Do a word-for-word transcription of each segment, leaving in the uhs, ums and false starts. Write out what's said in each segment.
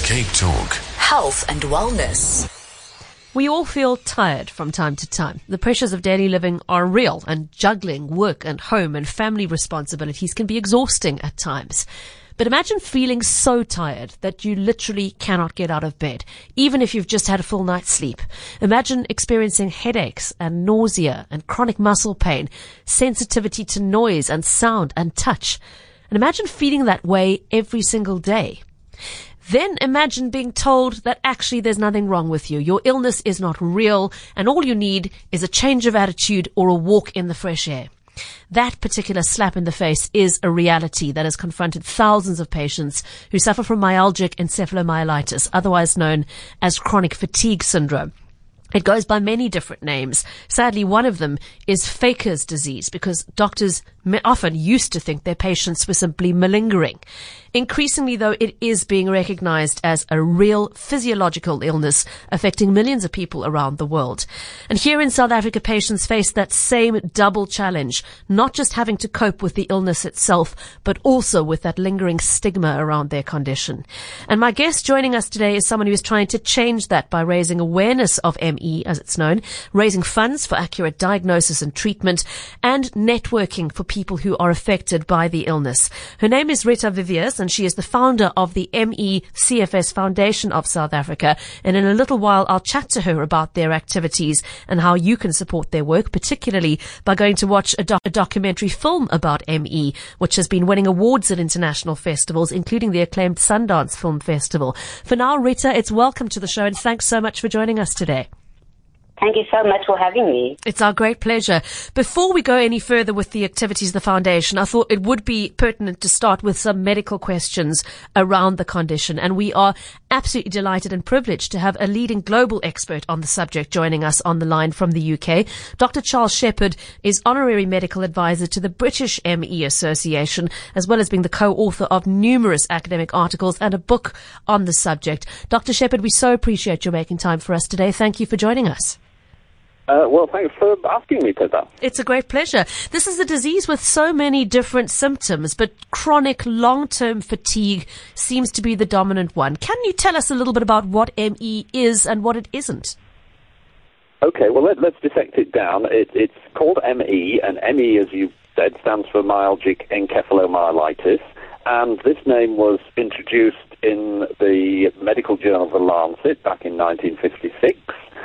Cape Talk. Health and wellness. We all feel tired from time to time. The pressures of daily living are real, and juggling work and home and family responsibilities can be exhausting at times. But imagine feeling so tired that you literally cannot get out of bed, even if you've just had a full night's sleep. Imagine experiencing headaches and nausea and chronic muscle pain, sensitivity to noise and sound and touch. And imagine feeling that way every single day. Then imagine being told that actually there's nothing wrong with you. Your illness is not real, and all you need is a change of attitude or a walk in the fresh air. That particular slap in the face is a reality that has confronted thousands of patients who suffer from myalgic encephalomyelitis, otherwise known as chronic fatigue syndrome. It goes by many different names. Sadly, one of them is Faker's disease, because doctors often used to think their patients were simply malingering. Increasingly, though, it is being recognized as a real physiological illness affecting millions of people around the world. And here in South Africa, patients face that same double challenge, not just having to cope with the illness itself, but also with that lingering stigma around their condition. And my guest joining us today is someone who is trying to change that by raising awareness of M E, as it's known, raising funds for accurate diagnosis and treatment, and networking for people who are affected by the illness. Her name is Rita Viviers, and she is the founder of the M E C F S Foundation of South Africa. And in a little while, I'll chat to her about their activities and how you can support their work, particularly by going to watch a, doc- a documentary film about M E, which has been winning awards at international festivals, including the acclaimed Sundance Film Festival. For now, Rita, it's welcome to the show, and thanks so much for joining us today. Thank you so much for having me. It's our great pleasure. Before we go any further with the activities of the foundation, I thought it would be pertinent to start with some medical questions around the condition. And we are absolutely delighted and privileged to have a leading global expert on the subject joining us on the line from the U K. Doctor Charles Shepherd is honorary medical advisor to the British M E Association, as well as being the co-author of numerous academic articles and a book on the subject. Doctor Shepherd, we so appreciate you making time for us today. Thank you for joining us. Uh, well, thanks for asking me, Peter. It's a great pleasure. This is a disease with so many different symptoms, but chronic long-term fatigue seems to be the dominant one. Can you tell us a little bit about what M E is and what it isn't? Okay, well, let, let's dissect it down. It, it's called M E, and M E, as you said, stands for myalgic encephalomyelitis, and this name was introduced in the medical journal The Lancet back in nineteen fifty-six.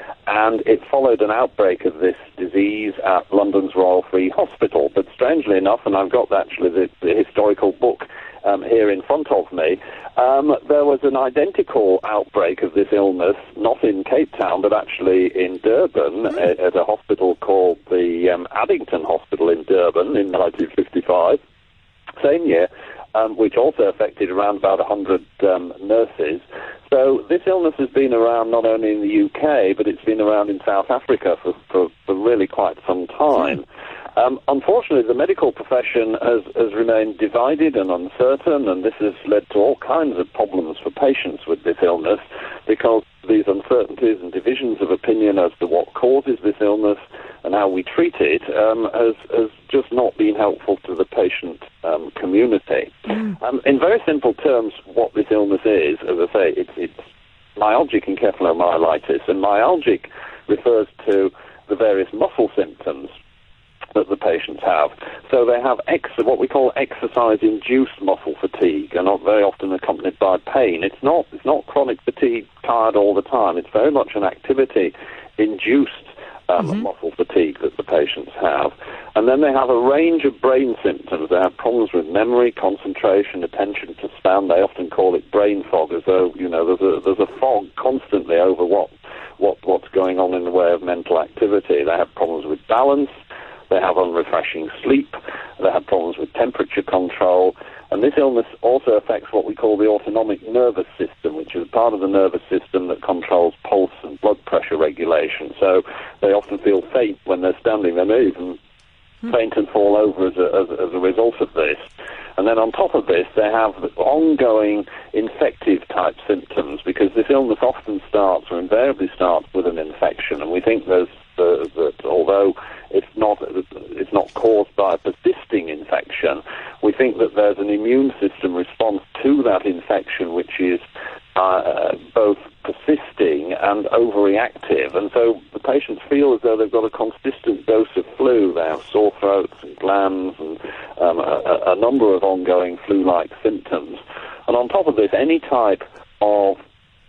And it followed an outbreak of this disease at London's Royal Free Hospital. But strangely enough, and I've got actually the, the historical book um, here in front of me, um, there was an identical outbreak of this illness, not in Cape Town, but actually in Durban, mm. at, at a hospital called the um, Addington Hospital in Durban in nineteen fifty-five, same year. Um, which also affected around about one hundred um, nurses. So this illness has been around not only in the U K, but it's been around in South Africa for, for, for really quite some time. Um, unfortunately, the medical profession has, has remained divided and uncertain, and this has led to all kinds of problems for patients with this illness, because these uncertainties and divisions of opinion as to what causes this illness and how we treat it um, has, has just not been helpful to the patient um, community. Mm. Um, in very simple terms, what this illness is, as I say, it's, it's myalgic encephalomyelitis, and myalgic refers to the various muscle symptoms that the patients have. So they have ex- what we call exercise-induced muscle fatigue, and not very often accompanied by pain. It's not it's not chronic fatigue, tired all the time. It's very much an activity-induced um, mm-hmm. muscle fatigue that the patients have. And then they have a range of brain symptoms. They have problems with memory, concentration, attention to span. They often call it brain fog, as though, you know, there's a, there's a fog constantly over what, what what's going on in the way of mental activity. They have problems with balance. They have unrefreshing sleep. They have problems with temperature control. And this illness also affects what we call the autonomic nervous system, which is part of the nervous system that controls pulse and blood pressure regulation. So they often feel faint when they're standing. They may even hmm. faint and fall over as a, as, as a result of this. And then on top of this, they have ongoing infective type symptoms, because this illness often starts, or invariably starts, with an infection. And we think there's uh, that although it's not it's not caused by a persisting infection, we think that there's an immune system response to that infection which is uh, both persisting and overreactive, and so the patients feel as though they've got a consistent dose of flu. They have sore throats and glands and um, a, a number of ongoing flu-like symptoms. And on top of this, any type of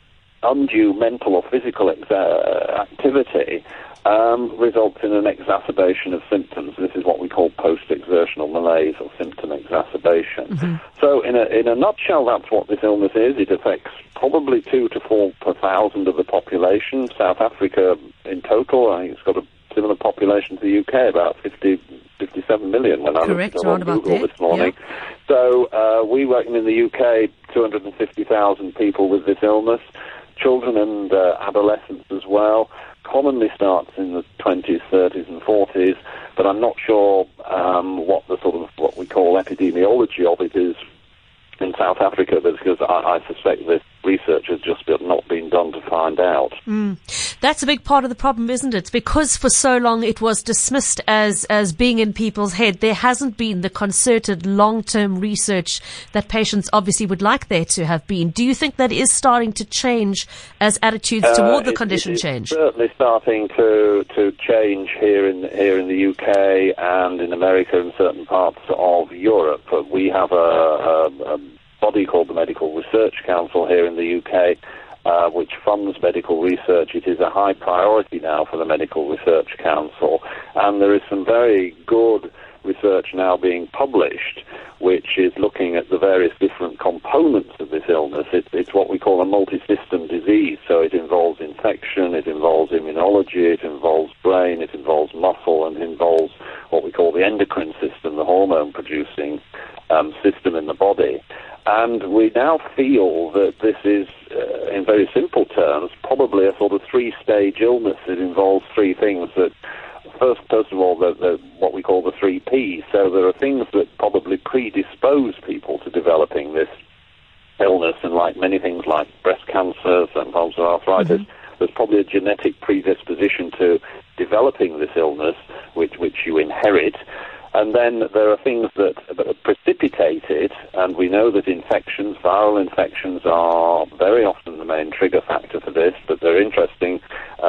undue mental or physical ex- uh, activity um, results in an exacerbation of symptoms. This is what we call post-exertional malaise or symptom exacerbation. Mm-hmm. So in a, in a nutshell, that's what this illness is. It affects probably two to four per thousand of the population. South Africa in total, I think it's got a similar population to the U K, about fifty, fifty-seven million when Correct, I looked it up on Google this morning. Yeah. So uh, we reckon in the U K, two hundred fifty thousand people with this illness. Children and uh, adolescents as well. Commonly starts in the twenties, thirties and forties, but I'm not sure um, what the sort of, what we call epidemiology of it is in South Africa, because I, I suspect this research has just not been done to find out. Mm. That's a big part of the problem, isn't it? Because for so long it was dismissed as, as being in people's head. There hasn't been the concerted long-term research that patients obviously would like there to have been. Do you think that is starting to change as attitudes uh, toward the it, condition it, change? It's certainly starting to, to change here in, here in the U K and in America and certain parts of Europe. We have a, a, a body called the Medical Research Council here in the U K, uh, which funds medical research. It is a high priority now for the Medical Research Council, and there is some very good research now being published, which is looking at the various different components of this illness. It, it's what we call a multi-system disease, so it involves infection, it involves immunology, it involves brain, it involves muscle, and it involves what we call the endocrine system, the hormone-producing um, system in the body. And we now feel that this is, uh, in very simple terms, probably a sort of three-stage illness. It involves three things that, first, first of all, the, the, what we call the three Ps. So there are things that probably predispose people to developing this illness, and like many things like breast cancer, some forms of arthritis, mm-hmm. there's probably a genetic predisposition to developing this illness, which, which you inherit. And then there are things that, that precipitate it, and we know that infections, viral infections, are very often the main trigger factor for this, but they're interesting.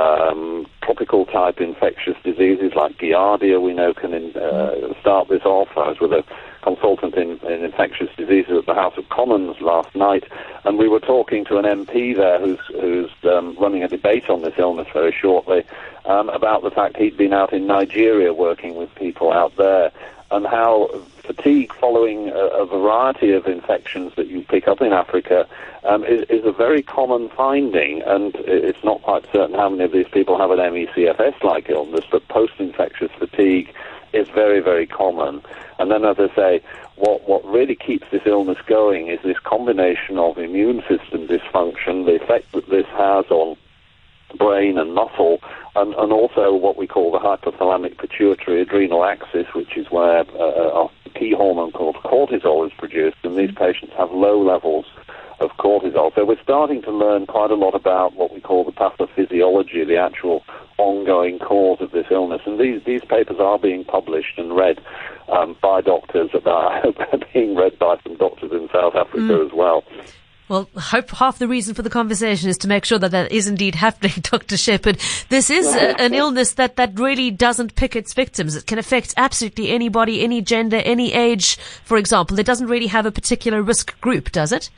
Um, tropical-type infectious diseases like Giardia, we know, can in, uh, start this off. I was with a consultant in, in infectious diseases at the House of Commons last night, and we were talking to an M P there who's, who's um, running a debate on this illness very shortly, um, about the fact he'd been out in Nigeria working with people out there, and how fatigue following a, a variety of infections that you pick up in Africa um, is, is a very common finding, and it's not quite certain how many of these people have an M E C F S-like illness, but post-infectious fatigue is very, very common. And then, as I say, what, what really keeps this illness going is this combination of immune system dysfunction, the effect that this has on brain and muscle, and, and also what we call the hypothalamic pituitary adrenal axis, which is where uh, a key hormone called cortisol is produced, and these patients have low levels of cortisol. So we're starting to learn quite a lot about what we call the pathophysiology, the actual ongoing cause of this illness. And these, these papers are being published and read um, by doctors. About, I hope they're being read by some doctors in South Africa mm. as well. Well, I hope half the reason for the conversation is to make sure that that is indeed happening, Doctor Shepherd. This is a, an illness that, that really doesn't pick its victims. It can affect absolutely anybody, any gender, any age, for example. It doesn't really have a particular risk group, does it?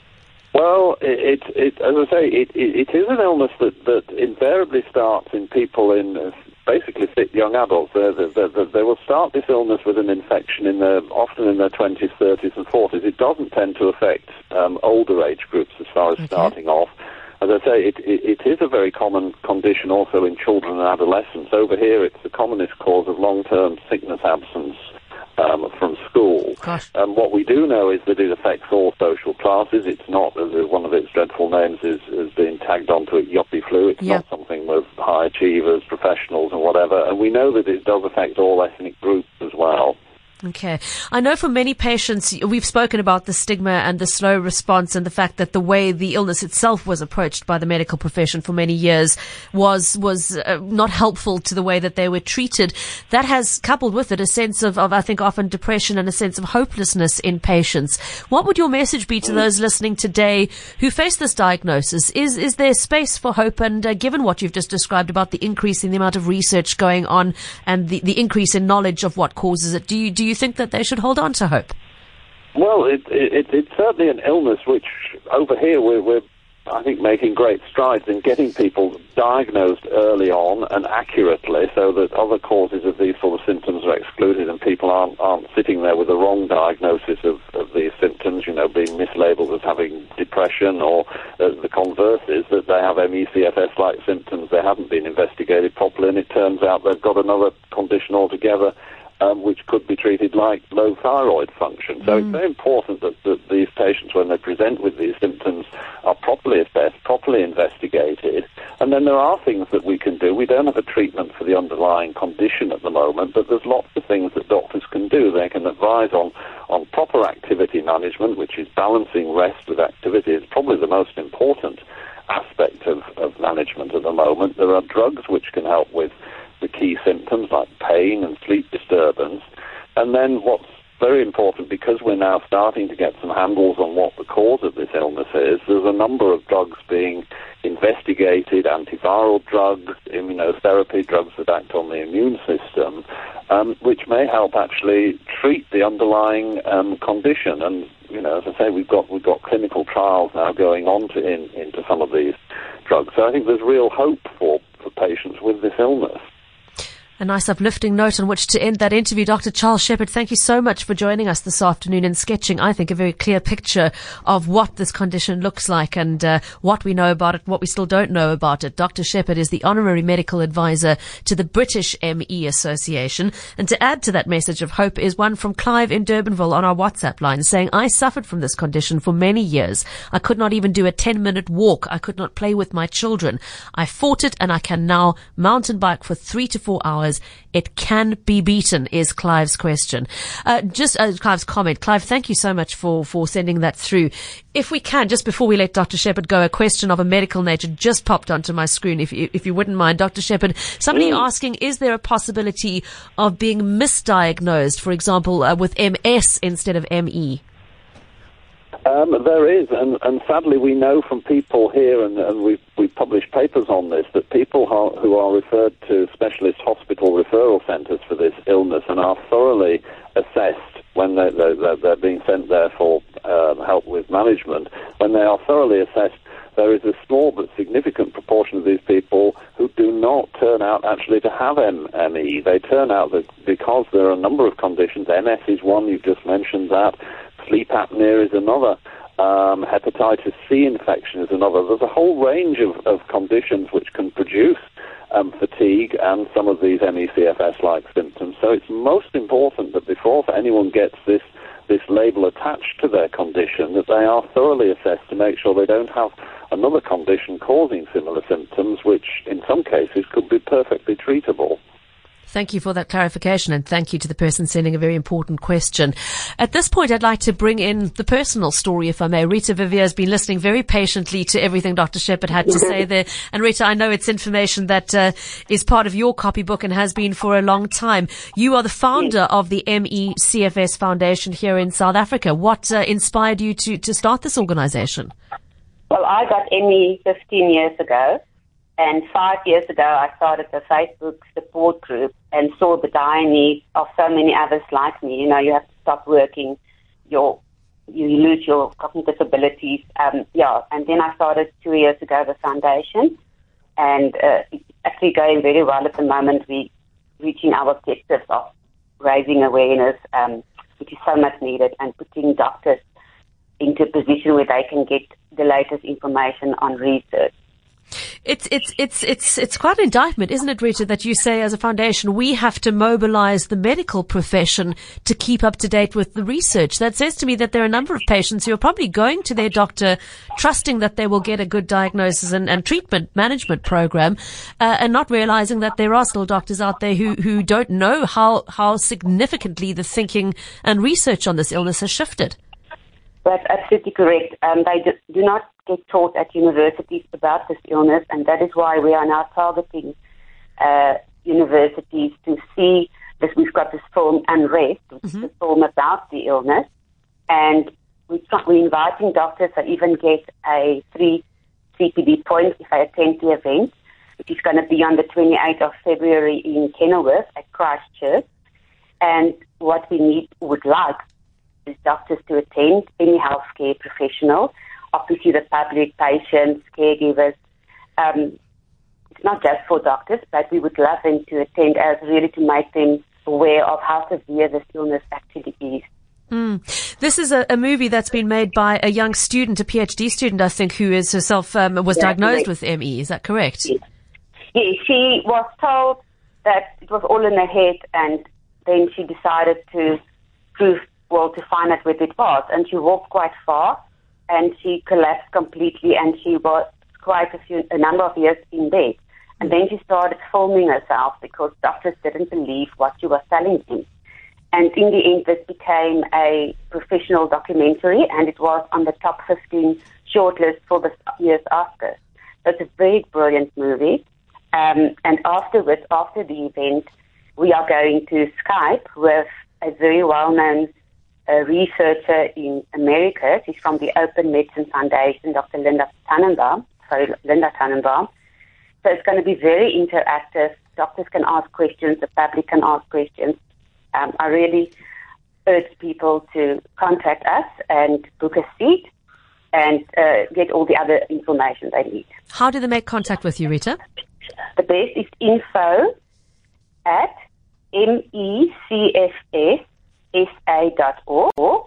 Well, it, it, it as I say, it, it, it is an illness that, that invariably starts in people in uh, basically fit young adults. They, they, they, they will start this illness with an infection in their, often in their twenties, thirties and forties. It doesn't tend to affect um, older age groups as far as okay. starting off. As I say, it, it, it is a very common condition also in children and adolescents. Over here, it's the commonest cause of long-term sickness absence Um, from school. Gosh. And what we do know is that it affects all social classes. It's not, as one of its dreadful names is, is being tagged onto it, yuppie flu. It's yeah. not something with high achievers, professionals and whatever. And we know that it does affect all ethnic groups as well. Okay. I know for many patients, we've spoken about the stigma and the slow response and the fact that the way the illness itself was approached by the medical profession for many years was was uh, not helpful to the way that they were treated. That has coupled with it a sense of, of, I think, often depression and a sense of hopelessness in patients. What would your message be to those listening today who face this diagnosis? Is is there space for hope? And uh, given what you've just described about the increase in the amount of research going on and the, the increase in knowledge of what causes it, do you do you think that they should hold on to hope? Well, it, it, it's certainly an illness which, over here, we're, we're, I think, making great strides in getting people diagnosed early on and accurately so that other causes of these sort of symptoms are excluded and people aren't, aren't sitting there with the wrong diagnosis of, of these symptoms, you know, being mislabeled as having depression, or uh, the converse is that they have M E C F S-like symptoms, they haven't been investigated properly, and it turns out they've got another condition altogether, Um, which could be treated like low thyroid function. So mm. it's very important that, that these patients, when they present with these symptoms, are properly assessed, properly investigated. And then there are things that we can do. We don't have a treatment for the underlying condition at the moment, but there's lots of things that doctors can do. They can advise on, on proper activity management, which is balancing rest with activity. It's probably the most important aspect of, of management at the moment. There are drugs which can help with the key symptoms like pain and sleep disturbance. And then what's very important, because we're now starting to get some handles on what the cause of this illness is, there's a number of drugs being investigated, antiviral drugs, immunotherapy, drugs that act on the immune system, um, which may help actually treat the underlying um, condition. And, you know, as I say, we've got we've got clinical trials now going on to in, into some of these drugs. So I think there's real hope for, for patients with this illness. A nice uplifting note on which to end that interview. Doctor Charles Shepherd, thank you so much for joining us this afternoon and sketching, I think, a very clear picture of what this condition looks like and uh, what we know about it, what we still don't know about it. Doctor Shepherd is the Honorary Medical Advisor to the British M E Association. And to add to that message of hope is one from Clive in Durbanville on our WhatsApp line saying, I suffered from this condition for many years. I could not even do a ten-minute walk. I could not play with my children. I fought it and I can now mountain bike for three to four hours. It can be beaten, is Clive's question. Uh, just uh, Clive's comment. Clive, thank you so much for, for sending that through. If we can, just before we let Doctor Shepherd go, a question of a medical nature just popped onto my screen, if you, if you wouldn't mind. Doctor Shepherd, somebody mm. asking, is there a possibility of being misdiagnosed, for example, uh, with M S instead of M E? Um, there is, and, and sadly we know from people here, and, and we've, we've published papers on this, that people ha- who are referred to specialist hospital referral centres for this illness and are thoroughly assessed when they're, they're, they're being sent there for uh, help with management, when they are thoroughly assessed, there is a small but significant proportion of these people who do not turn out actually to have M E. They turn out that because there are a number of conditions. M S is one, you've just mentioned that. Sleep apnea is another. Um, hepatitis C infection is another. There's a whole range of, of conditions which can produce um, fatigue and some of these M E C F S-like symptoms. So it's most important that before anyone gets this this label attached to their condition, that they are thoroughly assessed to make sure they don't have another condition causing similar symptoms, which in some cases could be perfectly treatable. Thank you for that clarification, and thank you to the person sending a very important question. At this point, I'd like to bring in the personal story, if I may. Rita Vivier has been listening very patiently to everything Doctor Shepherd had to say there. And Rita, I know it's information that uh, is part of your copybook and has been for a long time. You are the founder of the M E C F S Foundation here in South Africa. What uh, inspired you to, to start this organization? Well, I got M E fifteen years ago. And five years ago, I started a Facebook support group and saw the dire need of so many others like me. You know, you have to stop working, your, you lose your cognitive abilities. Um, yeah, and then I started two years ago the foundation, and uh, it's actually going very well at the moment. We're reaching our objectives of raising awareness, um, which is so much needed, and putting doctors into a position where they can get the latest information on research. It's it's it's it's it's quite an indictment, isn't it, Rita, that you say as a foundation we have to mobilize the medical profession to keep up to date with the research. That says to me that there are a number of patients who are probably going to their doctor trusting that they will get a good diagnosis and, and treatment management program, uh, and not realizing that there are still doctors out there who, who don't know how, how significantly the thinking and research on this illness has shifted. That's absolutely correct. Um, they do, do not get taught at universities about this illness, and that is why we are now targeting uh, universities to see that we've got this film Unrest, which mm-hmm. is a film about the illness, and we, we're inviting doctors to even get a free C P D point if they attend the event, which is going to be on the twenty-eighth of February in Kenilworth at Christchurch. And what we need, would like, is doctors to attend, any healthcare professional, obviously the public, patients, caregivers. Um, it's not just for doctors, but we would love them to attend as really to make them aware of how severe this illness actually is. Mm. This is a, a movie that's been made by a young student, a PhD student, I think, who is herself um, was yeah, diagnosed correct. with M E. Is that correct? Yes. yes, she was told that it was all in her head, and then she decided to prove well, to find out where it was. And she walked quite far, and she collapsed completely, and she was quite a few, a number of years in bed. And then she started filming herself because doctors didn't believe what she was telling them. And in the end, this became a professional documentary, and it was on the top fifteen shortlist for this year's Oscars. So it's a very brilliant movie. Um, and afterwards, after the event, we are going to Skype with a very well-known a researcher in America. She's from the Open Medicine Foundation, Doctor Linda Tannenbaum. Sorry, Linda Tannenbaum. So it's going to be very interactive. Doctors can ask questions. The public can ask questions. Um, I really urge people to contact us and book a seat and uh, get all the other information they need. How do they make contact with you, Rita? The best is info at M E C F S S A dot org,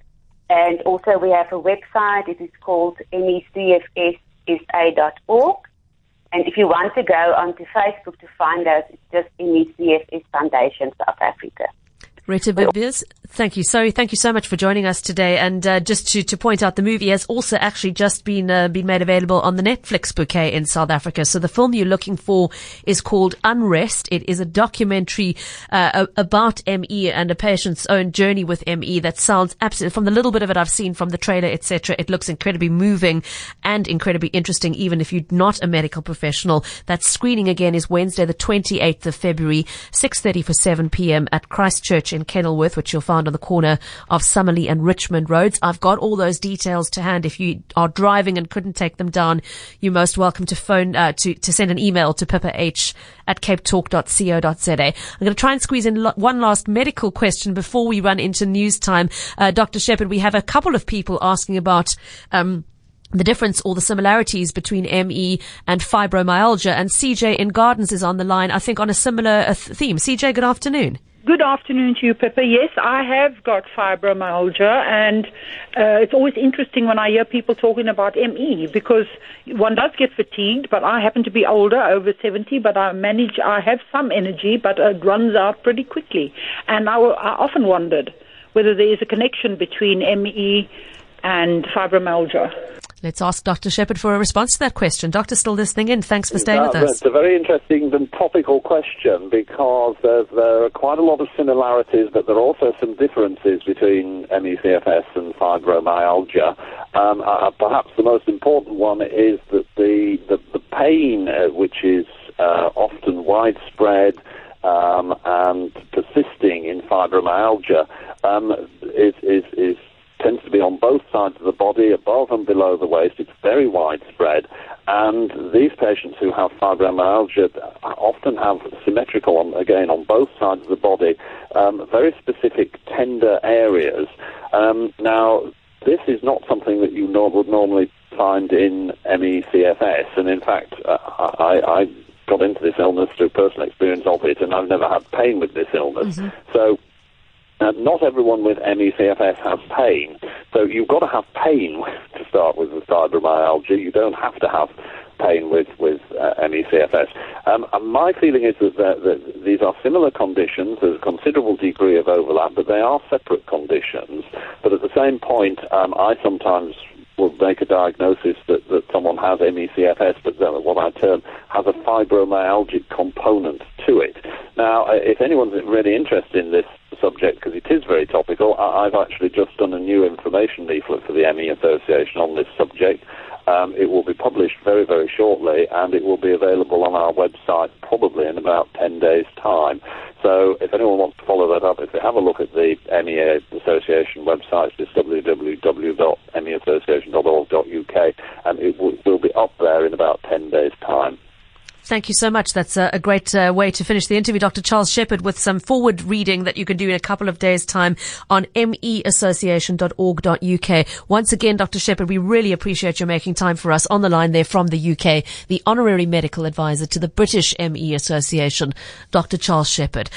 and also we have a website. It is called M E C F S S A dot org, and if you want to go onto Facebook to find us, it's just M E C F S Foundation South Africa. Rita Bibius, thank you. So thank you so much for joining us today. And uh, just to, to point out, the movie has also actually just been uh, been made available on the Netflix bouquet in South Africa. So the film you're looking for is called Unrest. It is a documentary uh, about M E and a patient's own journey with M E that sounds absolutely, from the little bit of it I've seen from the trailer, et cetera, it looks incredibly moving and incredibly interesting, even if you're not a medical professional. That screening again is Wednesday, the twenty-eighth of February, six thirty for seven p.m. at Christchurch in Kenilworth, which you'll find on the corner of Summerley and Richmond Roads. I've got all those details to hand. If you are driving and couldn't take them down, you're most welcome to phone, uh, to, to send an email to pippa.h at cape talk dot co dot za. I'm going to try and squeeze in lo- one last medical question before we run into news time. Uh, Doctor Shepherd, we have a couple of people asking about, um, the difference or the similarities between M E and fibromyalgia, and C J in Gardens is on the line, I think on a similar uh, theme. C J, good afternoon. Good afternoon to you, Pippa. Yes, I have got fibromyalgia, and uh, it's always interesting when I hear people talking about M E, because one does get fatigued, but I happen to be older, over seventy, but I manage, I have some energy, but it runs out pretty quickly. And I, I often wondered whether there is a connection between M E and fibromyalgia. Let's ask Doctor Shepherd for a response to that question. Doctor, still listening in. Thanks for staying that, with us. It's a very interesting and topical question, because there, there are quite a lot of similarities, but there are also some differences between M E C F S and fibromyalgia. Um, uh, perhaps the most important one is that the, the, the pain, uh, which is uh, often widespread um, and persisting in fibromyalgia, um, is, is, is tends to be on both sides of the body, above and below the waist. It's very widespread. And these patients who have fibromyalgia often have symmetrical, on, again, on both sides of the body, um, very specific tender areas. Um, now, this is not something that you nor- would normally find in M E C F S. And in fact, uh, I, I got into this illness through personal experience of it, and I've never had pain with this illness. Mm-hmm. So, Uh, not everyone with M E C F S has pain. So you've got to have pain to start with with fibromyalgia. You don't have to have pain with, with uh, M E C F S. Um, and my feeling is that, that, that these are similar conditions. There's a considerable degree of overlap, but they are separate conditions. But at the same point, um, I sometimes will make a diagnosis that, that someone has M E C F S, but that what I term has a fibromyalgic component to it. Now, if anyone's really interested in this subject, because it is very topical, I, I've actually just done a new information leaflet for the M E Association on this subject. Um, it will be published very, very shortly, and it will be available on our website probably in about ten days' time. So if anyone wants to follow that up, if they have a look at the M E A Association website, it's w w w dot m e association dot org dot u k, and it w- will be up there in about ten days' time. Thank you so much. That's a, a great uh, way to finish the interview. Doctor Charles Shepherd with some forward reading that you can do in a couple of days' time on m e association dot org dot u k. Once again, Doctor Shepherd, we really appreciate you making time for us on the line there from the U K, the Honorary Medical Advisor to the British M E Association, Doctor Charles Shepherd.